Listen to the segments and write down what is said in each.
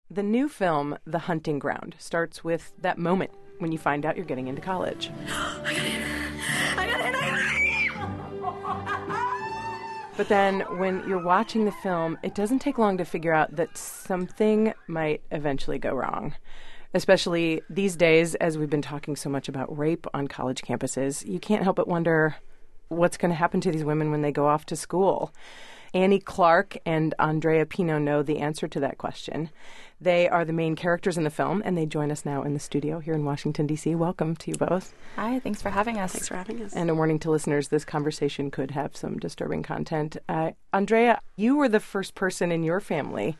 The new film, The Hunting Ground, starts with that moment when you find out you're getting into college. I got in! I got in! But then when you're watching the film, it doesn't take long to figure out that something might eventually go wrong. Especially these days, as we've been talking so much about rape on college campuses, you can't help but wonder what's going to happen to these women when they go off to school. Annie Clark and Andrea Pino know the answer to that question. They are the main characters in the film, and they join us now in the studio here in Washington, D.C. Welcome to you both. Hi, thanks for having us. Thanks for having us. And a warning to listeners, this conversation could have some disturbing content. Andrea, you were the first person in your family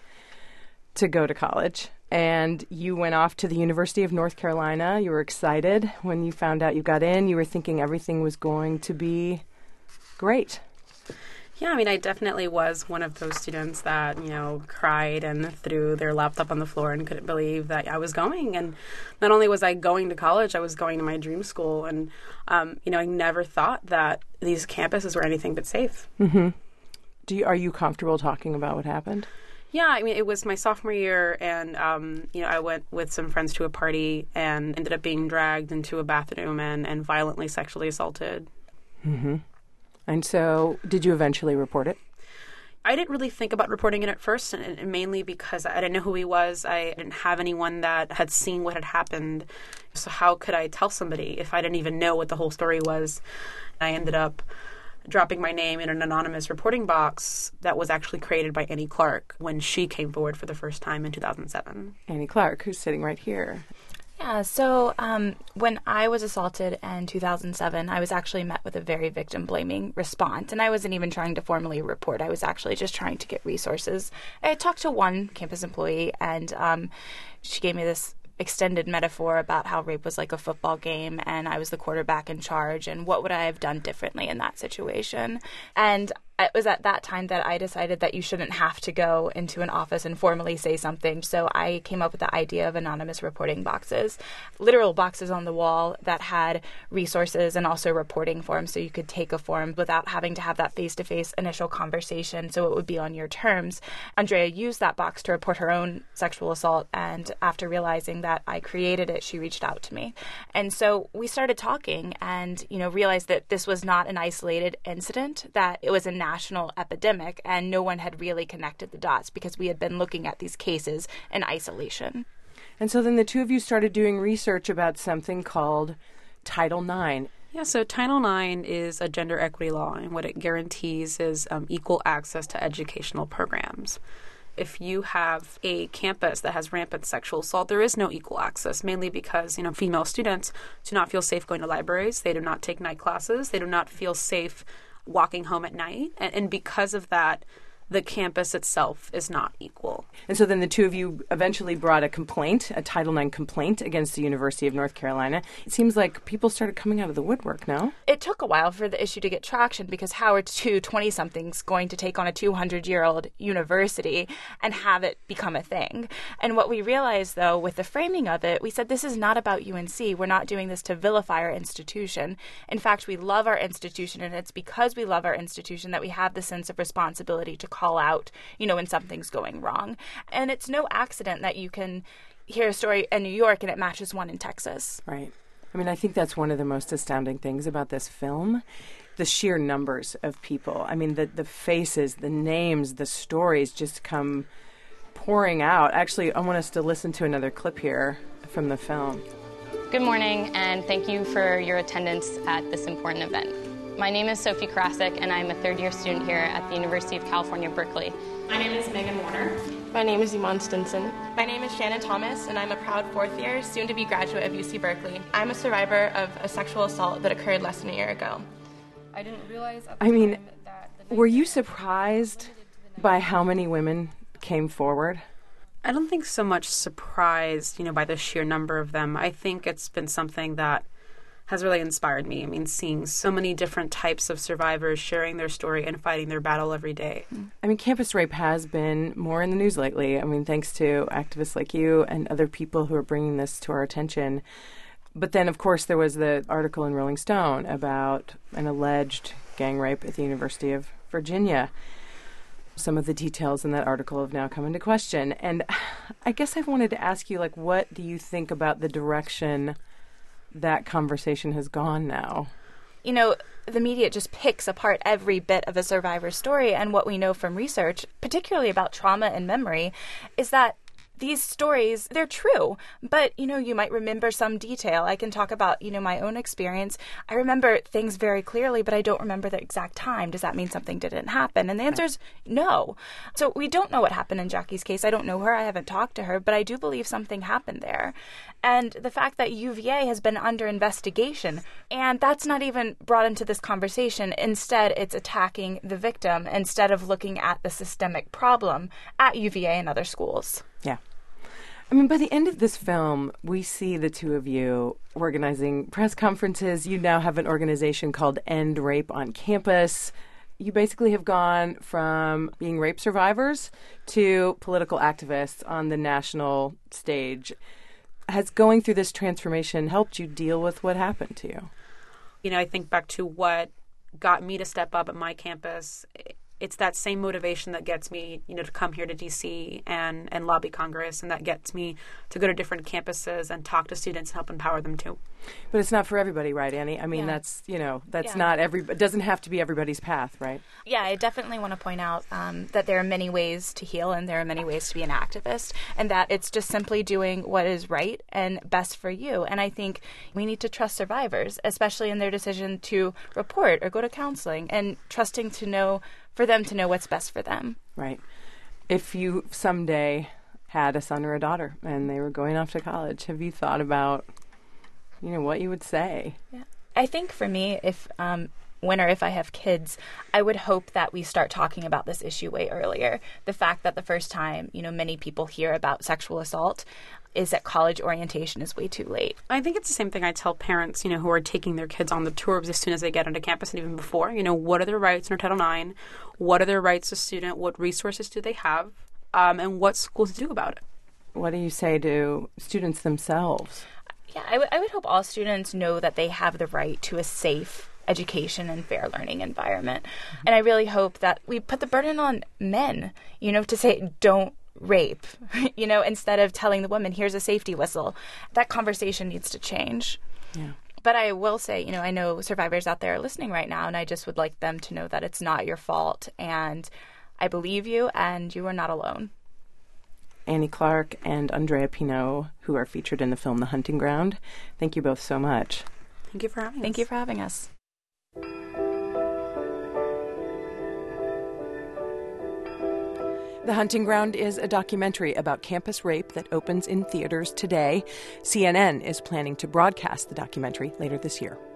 to go to college, and you went off to the University of North Carolina. You were excited when you found out you got in. You were thinking everything was going to be great. Yeah, I mean, I definitely was one of those students that, cried and threw their laptop on the floor and couldn't believe that I was going. And not only was I going to college, I was going to my dream school. And, I never thought that these campuses were anything but safe. Mm-hmm. Are you comfortable talking about what happened? Yeah, I mean, it was my sophomore year, and, I went with some friends to a party and ended up being dragged into a bathroom and violently sexually assaulted. Mm-hmm. And so, did you eventually report it? I didn't really think about reporting it at first, and mainly because I didn't know who he was. I didn't have anyone that had seen what had happened. So how could I tell somebody if I didn't even know what the whole story was? I ended up dropping my name in an anonymous reporting box that was actually created by Annie Clark when she came forward for the first time in 2007. Annie Clark, who's sitting right here. Yeah, so when I was assaulted in 2007, I was actually met with a very victim-blaming response, and I wasn't even trying to formally report. I was actually just trying to get resources. I talked to one campus employee, and she gave me this extended metaphor about how rape was like a football game, and I was the quarterback in charge, and what would I have done differently in that situation. And it was at that time that I decided that you shouldn't have to go into an office and formally say something. So I came up with the idea of anonymous reporting boxes, literal boxes on the wall that had resources and also reporting forms. So you could take a form without having to have that face-to-face initial conversation. So it would be on your terms. Andrea used that box to report her own sexual assault. And after realizing that I created it, she reached out to me. And so we started talking and, realized that this was not an isolated incident, that it was a national epidemic, and no one had really connected the dots because we had been looking at these cases in isolation. And so then the two of you started doing research about something called Title IX. Yeah, so Title IX is a gender equity law, and what it guarantees is equal access to educational programs. If you have a campus that has rampant sexual assault, there is no equal access, mainly because, female students do not feel safe going to libraries. They do not take night classes. They do not feel safe walking home at night. And because of that, the campus itself is not equal. And so then the two of you eventually brought a complaint, a Title IX complaint against the University of North Carolina. It seems like people started coming out of the woodwork, no? It took a while for the issue to get traction because how are two 20-somethings going to take on a 200-year-old university and have it become a thing? And what we realized, though, with the framing of it, we said this is not about UNC. We're not doing this to vilify our institution. In fact, we love our institution, and it's because we love our institution that we have the sense of responsibility to call out, when something's going wrong. And it's no accident that you can hear a story in New York and it matches one in Texas. Right. I mean, I think that's one of the most astounding things about this film, the sheer numbers of people. I mean, the faces, the names, the stories just come pouring out. Actually, I want us to listen to another clip here from the film. Good morning, and thank you for your attendance at this important event. My name is Sophie Karasik, and I'm a third-year student here at the University of California, Berkeley. My name is Megan Warner. My name is Iman Stinson. My name is Shannon Thomas, and I'm a proud fourth-year, soon-to-be graduate of UC Berkeley. I'm a survivor of a sexual assault that occurred less than a year ago. I didn't realize at I the time mean, that were you surprised by how many women came forward? I don't think so much surprised, by the sheer number of them. I think it's been something that has really inspired me. I mean, seeing so many different types of survivors sharing their story and fighting their battle every day. I mean, campus rape has been more in the news lately. I mean, thanks to activists like you and other people who are bringing this to our attention. But then, of course, there was the article in Rolling Stone about an alleged gang rape at the University of Virginia. Some of the details in that article have now come into question. And I guess I wanted to ask you, like, what do you think about the direction that conversation has gone now? You know, the media just picks apart every bit of a survivor's story. And what we know from research, particularly about trauma and memory, is that these stories, they're true, but, you know, you might remember some detail. I can talk about, you know, my own experience. I remember things very clearly, but I don't remember the exact time. Does that mean something didn't happen? And the answer is no. So we don't know what happened in Jackie's case. I don't know her. I haven't talked to her, but I do believe something happened there. And the fact that UVA has been under investigation, and that's not even brought into this conversation. Instead, it's attacking the victim instead of looking at the systemic problem at UVA and other schools. Yeah. I mean, by the end of this film, we see the two of you organizing press conferences. You now have an organization called End Rape on Campus. You basically have gone from being rape survivors to political activists on the national stage. Has going through this transformation helped you deal with what happened to you? You know, I think back to what got me to step up at my campus. It's that same motivation that gets me, you know, to come here to D.C. and lobby Congress, and that gets me to go to different campuses and talk to students and help empower them too. But it's not for everybody, right, Annie? I mean, that's, you know, that's not it doesn't have to be everybody's path, right? Yeah, I definitely want to point out that there are many ways to heal and there are many ways to be an activist, and that it's just simply doing what is right and best for you. And I think we need to trust survivors, especially in their decision to report or go to counseling, and trusting for them to know what's best for them. Right. If you someday had a son or a daughter and they were going off to college, have you thought about, you know, what you would say? Yeah. I think for me, if when or if I have kids, I would hope that we start talking about this issue way earlier. The fact that the first time, you know, many people hear about sexual assault is that college orientation is way too late. I think it's the same thing I tell parents, you know, who are taking their kids on the tours as soon as they get onto campus and even before. You know, what are their rights under Title IX? What are their rights as a student? What resources do they have? And what schools do about it? What do you say to students themselves? Yeah, I would hope all students know that they have the right to a safe education and fair learning environment. Mm-hmm. And I really hope that we put the burden on men, you know, to say, don't rape, you know, instead of telling the woman, here's a safety whistle. That conversation needs to change. Yeah. But I will say, you know, I know survivors out there are listening right now, and I just would like them to know that it's not your fault, and I believe you, and you are not alone. Annie Clark and Andrea Pinault, who are featured in the film The Hunting Ground, thank you both so much. Thank you for having us. Thank you for having us. The Hunting Ground is a documentary about campus rape that opens in theaters today. CNN is planning to broadcast the documentary later this year.